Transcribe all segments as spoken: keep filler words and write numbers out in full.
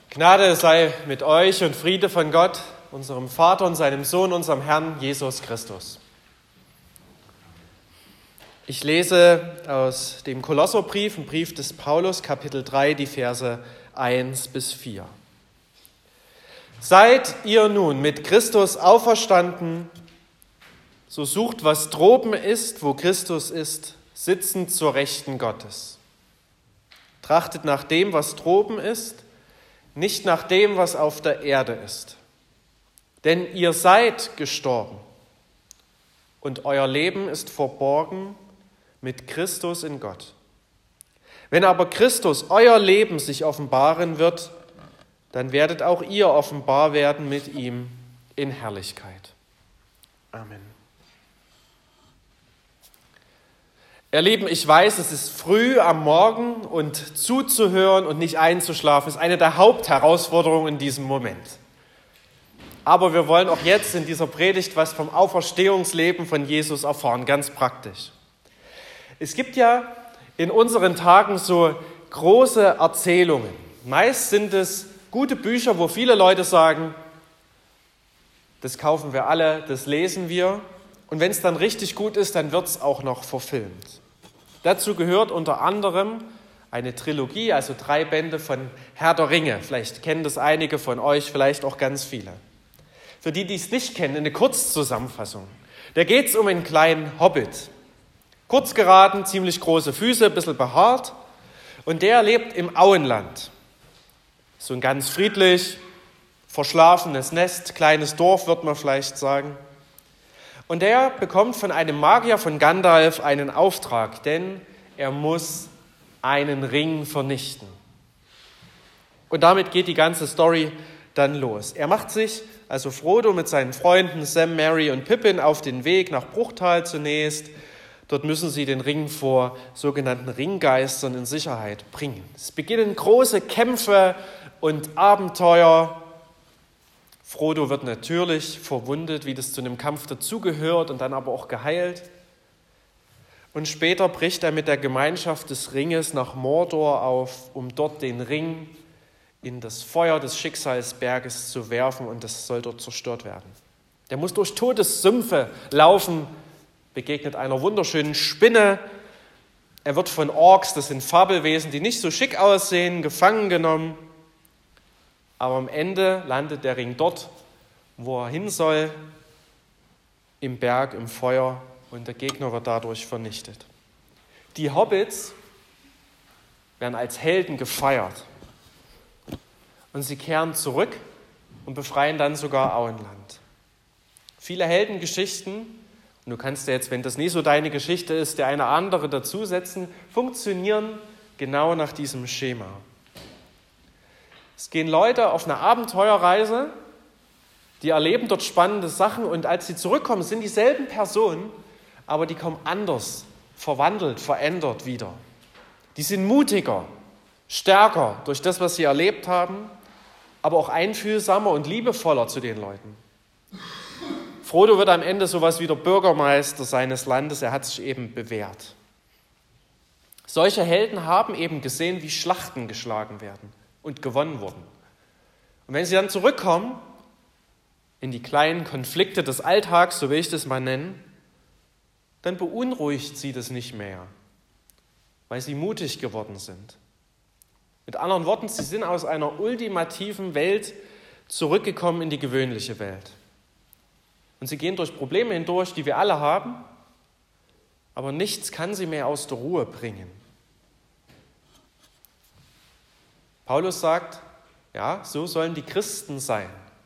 Gnade sei mit euch und Friede von Gott, unserem Vater und seinem Sohn, unserem Herrn Jesus Christus. Ich lese aus dem Kolosserbrief, ein Brief des Paulus, Kapitel drei, die Verse eins bis vier. Seid ihr nun mit Christus auferstanden, so sucht, was droben ist, wo Christus ist, sitzend zur Rechten Gottes. Trachtet nach dem, was droben ist, nicht nach dem, was auf der Erde ist. Denn ihr seid gestorben und euer Leben ist verborgen mit Christus in Gott. Wenn aber Christus, euer Leben, sich offenbaren wird, dann werdet auch ihr offenbar werden mit ihm in Herrlichkeit. Amen. Ihr Lieben, ich weiß, es ist früh am Morgen und zuzuhören und nicht einzuschlafen ist eine der Hauptherausforderungen in diesem Moment. Aber wir wollen auch jetzt in dieser Predigt was vom Auferstehungsleben von Jesus erfahren, ganz praktisch. Es gibt ja in unseren Tagen so große Erzählungen. Meist sind es gute Bücher, wo viele Leute sagen, das kaufen wir alle, das lesen wir. Und wenn es dann richtig gut ist, dann wird es auch noch verfilmt. Dazu gehört unter anderem eine Trilogie, also drei Bände von Herr der Ringe. Vielleicht kennen das einige von euch, vielleicht auch ganz viele. Für die, die es nicht kennen, eine Kurzzusammenfassung. Da geht es um einen kleinen Hobbit. Kurz geraten, ziemlich große Füße, ein bisschen behaart. Und der lebt im Auenland. So ein ganz friedlich, verschlafenes Nest, kleines Dorf, wird man vielleicht sagen. Und der bekommt von einem Magier von Gandalf einen Auftrag, denn er muss einen Ring vernichten. Und damit geht die ganze Story dann los. Er macht sich, also Frodo mit seinen Freunden Sam, Merry und Pippin, auf den Weg nach Bruchtal zunächst. Dort müssen sie den Ring vor sogenannten Ringgeistern in Sicherheit bringen. Es beginnen große Kämpfe und Abenteuer. Frodo wird natürlich verwundet, wie das zu einem Kampf dazugehört, und dann aber auch geheilt. Und später bricht er mit der Gemeinschaft des Ringes nach Mordor auf, um dort den Ring in das Feuer des Schicksalsberges zu werfen, und das soll dort zerstört werden. Der muss durch Todessümpfe laufen, begegnet einer wunderschönen Spinne. Er wird von Orks, das sind Fabelwesen, die nicht so schick aussehen, gefangen genommen. Aber am Ende landet der Ring dort, wo er hin soll, im Berg, im Feuer, und der Gegner wird dadurch vernichtet. Die Hobbits werden als Helden gefeiert. Und sie kehren zurück und befreien dann sogar Auenland. Viele Heldengeschichten, und du kannst ja jetzt, wenn das nie so deine Geschichte ist, der eine andere dazusetzen, funktionieren genau nach diesem Schema. Es gehen Leute auf eine Abenteuerreise, die erleben dort spannende Sachen, und als sie zurückkommen, sind dieselben Personen, aber die kommen anders, verwandelt, verändert wieder. Die sind mutiger, stärker durch das, was sie erlebt haben, aber auch einfühlsamer und liebevoller zu den Leuten. Frodo wird am Ende sowas wie der Bürgermeister seines Landes, er hat sich eben bewährt. Solche Helden haben eben gesehen, wie Schlachten geschlagen werden und gewonnen wurden. Und wenn sie dann zurückkommen in die kleinen Konflikte des Alltags, so will ich das mal nennen, dann beunruhigt sie das nicht mehr, weil sie mutig geworden sind. Mit anderen Worten, sie sind aus einer ultimativen Welt zurückgekommen in die gewöhnliche Welt. Und sie gehen durch Probleme hindurch, die wir alle haben, aber nichts kann sie mehr aus der Ruhe bringen. Paulus sagt, ja, so sollen die Christen sein.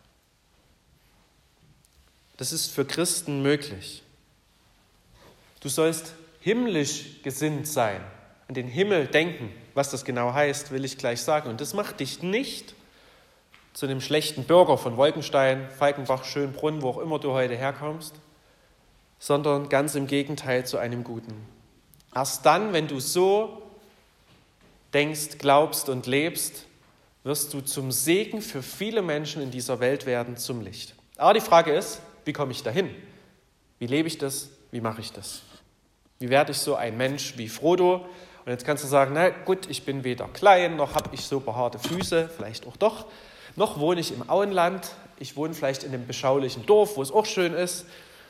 Das ist für Christen möglich. Du sollst himmlisch gesinnt sein, an den Himmel denken. Was das genau heißt, will ich gleich sagen. Und das macht dich nicht zu einem schlechten Bürger von Wolkenstein, Falkenbach, Schönbrunn, wo auch immer du heute herkommst, sondern ganz im Gegenteil zu einem Guten. Erst dann, wenn du so denkst, glaubst und lebst, wirst du zum Segen für viele Menschen in dieser Welt werden, zum Licht. Aber die Frage ist, wie komme ich dahin? Wie lebe ich das? Wie mache ich das? Wie werde ich so ein Mensch wie Frodo? Und jetzt kannst du sagen, na gut, ich bin weder klein, noch habe ich so behaarte Füße, vielleicht auch doch, noch wohne ich im Auenland, ich wohne vielleicht in einem beschaulichen Dorf, wo es auch schön ist.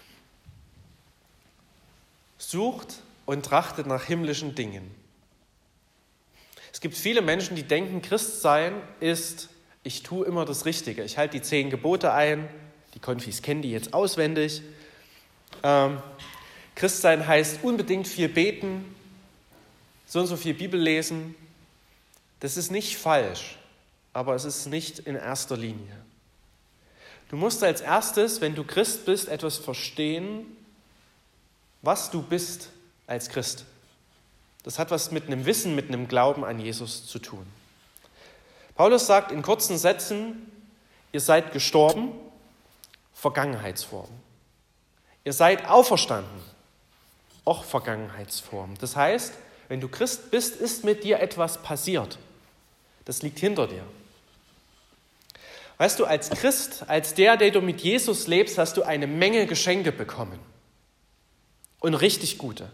Sucht und trachtet nach himmlischen Dingen. Es gibt viele Menschen, die denken, Christsein ist, ich tue immer das Richtige. Ich halte die zehn Gebote ein, die Konfis kennen die jetzt auswendig. Ähm, Christsein heißt unbedingt viel beten, so und so viel Bibel lesen. Das ist nicht falsch, aber es ist nicht in erster Linie. Du musst als erstes, wenn du Christ bist, etwas verstehen, was du bist als Christ. Das hat was mit einem Wissen, mit einem Glauben an Jesus zu tun. Paulus sagt in kurzen Sätzen, ihr seid gestorben, Vergangenheitsform. Ihr seid auferstanden, auch Vergangenheitsform. Das heißt, wenn du Christ bist, ist mit dir etwas passiert. Das liegt hinter dir. Weißt du, als Christ, als der, der du mit Jesus lebst, hast du eine Menge Geschenke bekommen. Und richtig gute.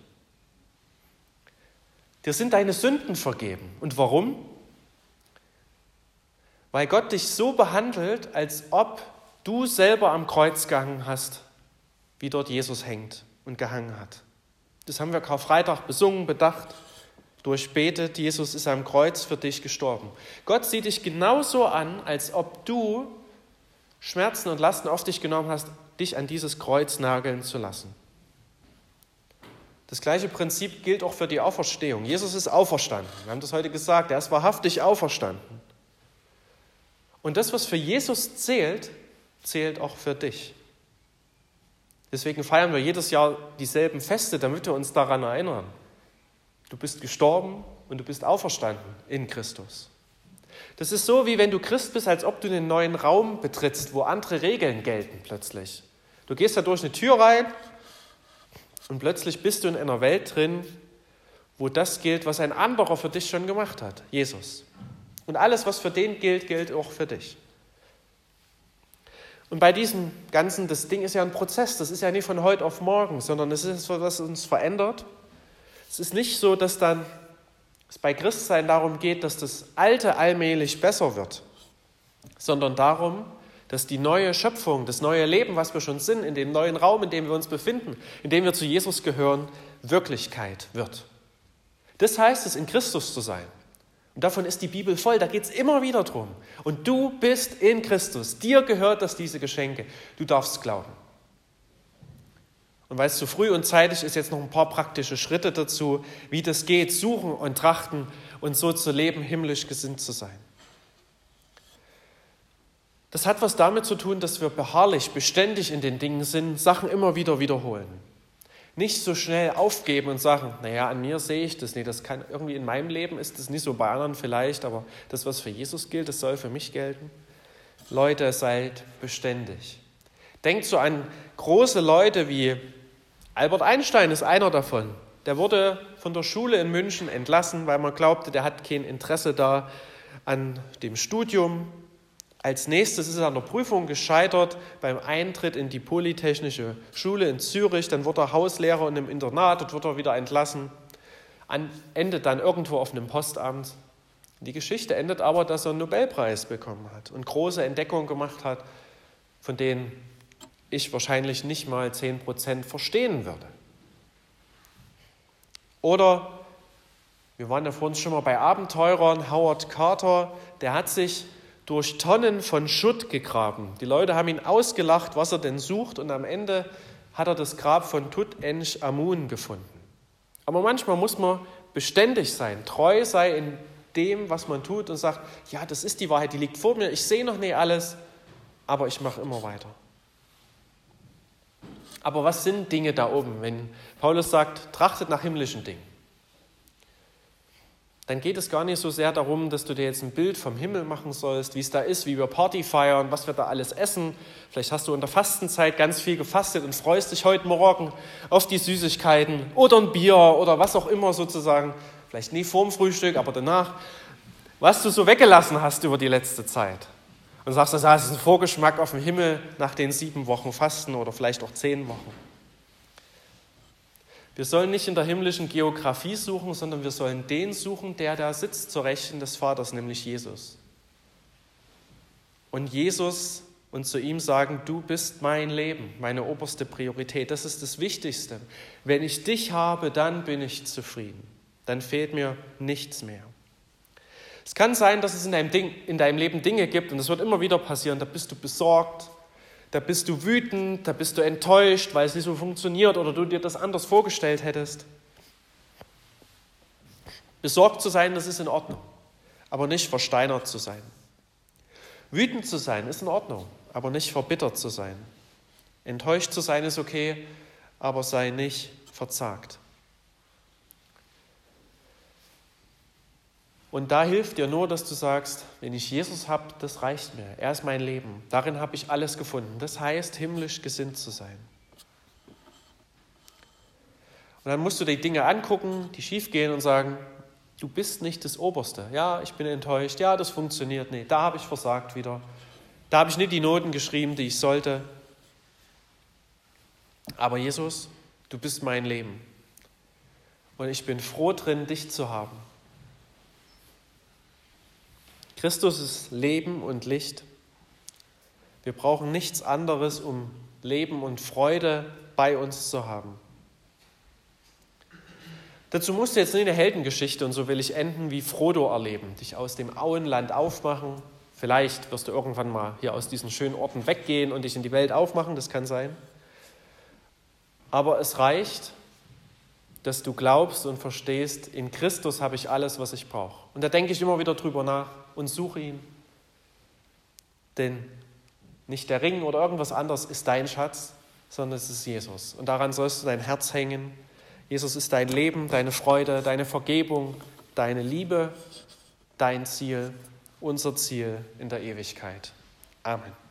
Dir sind deine Sünden vergeben. Und warum? Weil Gott dich so behandelt, als ob du selber am Kreuz gehangen hast, wie dort Jesus hängt und gehangen hat. Das haben wir Karfreitag besungen, bedacht, durchbetet. Jesus ist am Kreuz für dich gestorben. Gott sieht dich genauso an, als ob du Schmerzen und Lasten auf dich genommen hast, dich an dieses Kreuz nageln zu lassen. Das gleiche Prinzip gilt auch für die Auferstehung. Jesus ist auferstanden. Wir haben das heute gesagt. Er ist wahrhaftig auferstanden. Und das, was für Jesus zählt, zählt auch für dich. Deswegen feiern wir jedes Jahr dieselben Feste, damit wir uns daran erinnern. Du bist gestorben und du bist auferstanden in Christus. Das ist so, wie wenn du Christ bist, als ob du einen neuen Raum betrittst, wo andere Regeln gelten plötzlich. Du gehst da durch eine Tür rein, und plötzlich bist du in einer Welt drin, wo das gilt, was ein anderer für dich schon gemacht hat, Jesus. Und alles, was für den gilt, gilt auch für dich. Und bei diesem Ganzen, das Ding ist ja ein Prozess, das ist ja nicht von heute auf morgen, sondern es ist so, was uns verändert. Es ist nicht so, dass dann es bei Christsein darum geht, dass das Alte allmählich besser wird, sondern darum, dass die neue Schöpfung, das neue Leben, was wir schon sind, in dem neuen Raum, in dem wir uns befinden, in dem wir zu Jesus gehören, Wirklichkeit wird. Das heißt es, in Christus zu sein. Und davon ist die Bibel voll, da geht es immer wieder drum. Und du bist in Christus, dir gehört das, diese Geschenke. Du darfst glauben. Und weil es zu früh und zeitig ist, jetzt noch ein paar praktische Schritte dazu, wie das geht, suchen und trachten und so zu leben, himmlisch gesinnt zu sein. Das hat was damit zu tun, dass wir beharrlich, beständig in den Dingen sind, Sachen immer wieder wiederholen. Nicht so schnell aufgeben und sagen, naja, an mir sehe ich das nicht, das kann irgendwie in meinem Leben ist das nicht so, bei anderen vielleicht, aber das, was für Jesus gilt, das soll für mich gelten. Leute, seid beständig. Denkt so an große Leute wie Albert Einstein ist einer davon. Der wurde von der Schule in München entlassen, weil man glaubte, der hat kein Interesse da an dem Studium. Als nächstes ist er an der Prüfung gescheitert beim Eintritt in die Polytechnische Schule in Zürich. Dann wurde er Hauslehrer in einem Internat, dort wird er wieder entlassen. Endet dann irgendwo auf einem Postamt. Die Geschichte endet aber, dass er einen Nobelpreis bekommen hat und große Entdeckungen gemacht hat, von denen ich wahrscheinlich nicht mal zehn Prozent verstehen würde. Oder, wir waren ja vorhin schon mal bei Abenteurern, Howard Carter, der hat sich durch Tonnen von Schutt gegraben. Die Leute haben ihn ausgelacht, was er denn sucht, und am Ende hat er das Grab von Tutanchamun gefunden. Aber manchmal muss man beständig sein, treu sein in dem, was man tut und sagt, ja, das ist die Wahrheit, die liegt vor mir, ich sehe noch nicht alles, aber ich mache immer weiter. Aber was sind Dinge da oben? Wenn Paulus sagt, trachtet nach himmlischen Dingen, dann geht es gar nicht so sehr darum, dass du dir jetzt ein Bild vom Himmel machen sollst, wie es da ist, wie wir Party feiern, was wir da alles essen. Vielleicht hast du in der Fastenzeit ganz viel gefastet und freust dich heute Morgen auf die Süßigkeiten oder ein Bier oder was auch immer sozusagen. Vielleicht nie vorm Frühstück, aber danach. Was du so weggelassen hast über die letzte Zeit. Und sagst, das ist ein Vorgeschmack auf den Himmel nach den sieben Wochen Fasten oder vielleicht auch zehn Wochen. Wir sollen nicht in der himmlischen Geografie suchen, sondern wir sollen den suchen, der da sitzt zur Rechten des Vaters, nämlich Jesus. Und Jesus und zu ihm sagen, du bist mein Leben, meine oberste Priorität. Das ist das Wichtigste. Wenn ich dich habe, dann bin ich zufrieden. Dann fehlt mir nichts mehr. Es kann sein, dass es in deinem, Ding, in deinem Leben Dinge gibt, und das wird immer wieder passieren, da bist du besorgt, da bist du wütend, da bist du enttäuscht, weil es nicht so funktioniert oder du dir das anders vorgestellt hättest. Besorgt zu sein, das ist in Ordnung, aber nicht versteinert zu sein. Wütend zu sein ist in Ordnung, aber nicht verbittert zu sein. Enttäuscht zu sein ist okay, aber sei nicht verzagt. Und da hilft dir nur, dass du sagst, wenn ich Jesus habe, das reicht mir. Er ist mein Leben. Darin habe ich alles gefunden. Das heißt, himmlisch gesinnt zu sein. Und dann musst du die Dinge angucken, die schief gehen und sagen, du bist nicht das Oberste. Ja, ich bin enttäuscht. Ja, das funktioniert nicht. Da habe ich versagt wieder. Da habe ich nicht die Noten geschrieben, die ich sollte. Aber Jesus, du bist mein Leben. Und ich bin froh drin, dich zu haben. Christus ist Leben und Licht. Wir brauchen nichts anderes, um Leben und Freude bei uns zu haben. Dazu musst du jetzt nicht eine Heldengeschichte, und so will ich enden, wie Frodo erleben, dich aus dem Auenland aufmachen. Vielleicht wirst du irgendwann mal hier aus diesen schönen Orten weggehen und dich in die Welt aufmachen, das kann sein. Aber es reicht, dass du glaubst und verstehst, in Christus habe ich alles, was ich brauche. Und da denke ich immer wieder drüber nach und suche ihn. Denn nicht der Ring oder irgendwas anderes ist dein Schatz, sondern es ist Jesus. Und daran sollst du dein Herz hängen. Jesus ist dein Leben, deine Freude, deine Vergebung, deine Liebe, dein Ziel, unser Ziel in der Ewigkeit. Amen.